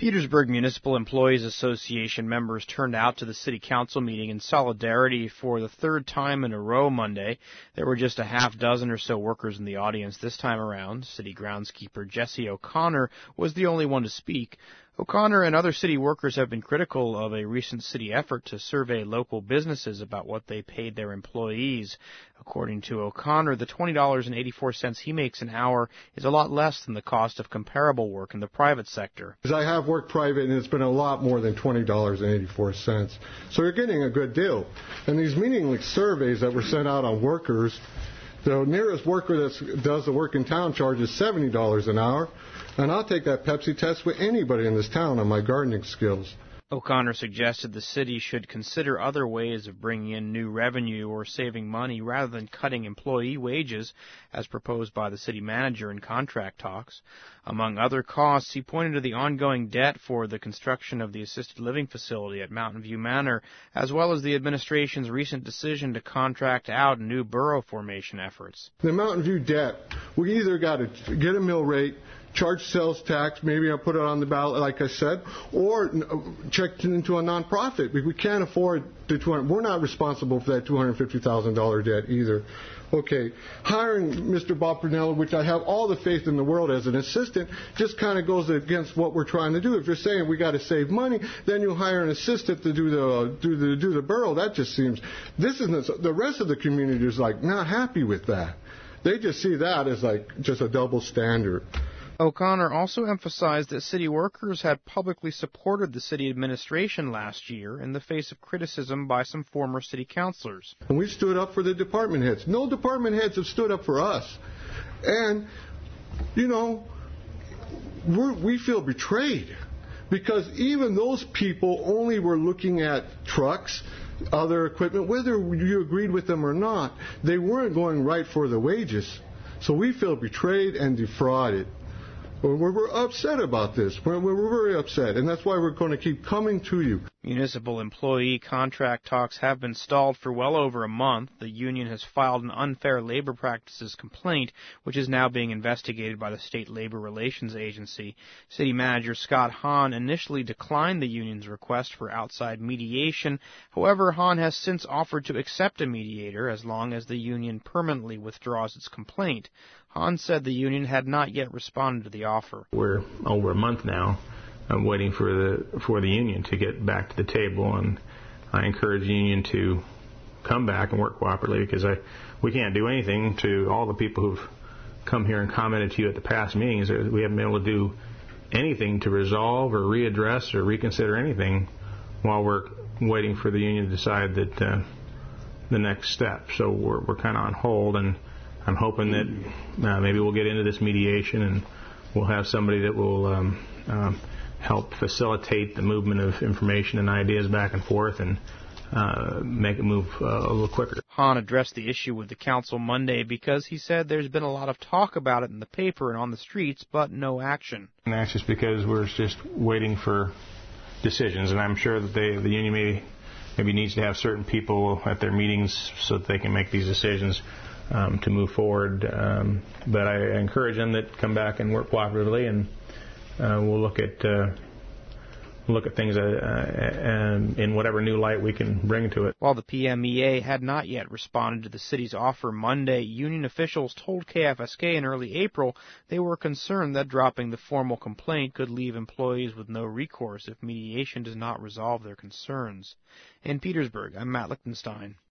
Petersburg Municipal Employees Association members turned out to the city council meeting in solidarity for the third time in a row Monday. There were just a half dozen or so workers in the audience this time around. City groundskeeper Jesse O'Connor was the only one to speak. O'Connor and other city workers have been critical of a recent city effort to survey local businesses about what they paid their employees. According to O'Connor, the $20.84 he makes an hour is a lot less than the cost of comparable work in the private sector. I have worked private, and it's been a lot more than $20.84. So you're getting a good deal. And these meaningless surveys that were sent out on workers, the nearest worker that does the work in town charges $70 an hour. And I'll take that Pepsi test with anybody in this town on my gardening skills. O'Connor suggested the city should consider other ways of bringing in new revenue or saving money rather than cutting employee wages, as proposed by the city manager in contract talks. Among other costs, he pointed to the ongoing debt for the construction of the assisted living facility at Mountain View Manor, as well as the administration's recent decision to contract out new borough formation efforts. The Mountain View debt, we either got to get a mill rate, charge sales tax, maybe I'll put it on the ballot, like I said, or check it into a nonprofit. We can't afford the we're not responsible for that $250,000 debt either. Okay, hiring Mr. Bob Pernella, which I have all the faith in the world as an assistant, just kind of goes against what we're trying to do. If you're saying we got to save money, then you hire an assistant to do the borough. That just seems the rest of the community is like not happy with that. They just see that as like just a double standard. O'Connor also emphasized that city workers had publicly supported the city administration last year in the face of criticism by some former city councilors. And we stood up for the department heads. No department heads have stood up for us. And, we feel betrayed because even those people only were looking at trucks, other equipment, whether you agreed with them or not, they weren't going right for the wages. So we feel betrayed and defrauded. We're upset about this. We're very upset, and that's why we're going to keep coming to you. Municipal employee contract talks have been stalled for well over a month. The union has filed an unfair labor practices complaint, which is now being investigated by the State Labor Relations Agency. City Manager Scott Hahn initially declined the union's request for outside mediation. However, Hahn has since offered to accept a mediator as long as the union permanently withdraws its complaint. Hahn said the union had not yet responded to the offer. We're over a month now. I'm waiting for the union to get back to the table, and I encourage the union to come back and work cooperatively because we can't do anything to all the people who've come here and commented to you at the past meetings. We haven't been able to do anything to resolve or readdress or reconsider anything while we're waiting for the union to decide that the next step. So we're kind of on hold, and I'm hoping that maybe we'll get into this mediation and we'll have somebody that will help facilitate the movement of information and ideas back and forth and make it move a little quicker. Hahn addressed the issue with the council Monday because he said there's been a lot of talk about it in the paper and on the streets, but no action. And that's just because we're just waiting for decisions, and I'm sure that the union maybe needs to have certain people at their meetings so that they can make these decisions to move forward. But I encourage them that come back and work cooperatively, and we'll look at things in whatever new light we can bring to it. While the PMEA had not yet responded to the city's offer Monday, union officials told KFSK in early April they were concerned that dropping the formal complaint could leave employees with no recourse if mediation does not resolve their concerns. In Petersburg, I'm Matt Lichtenstein.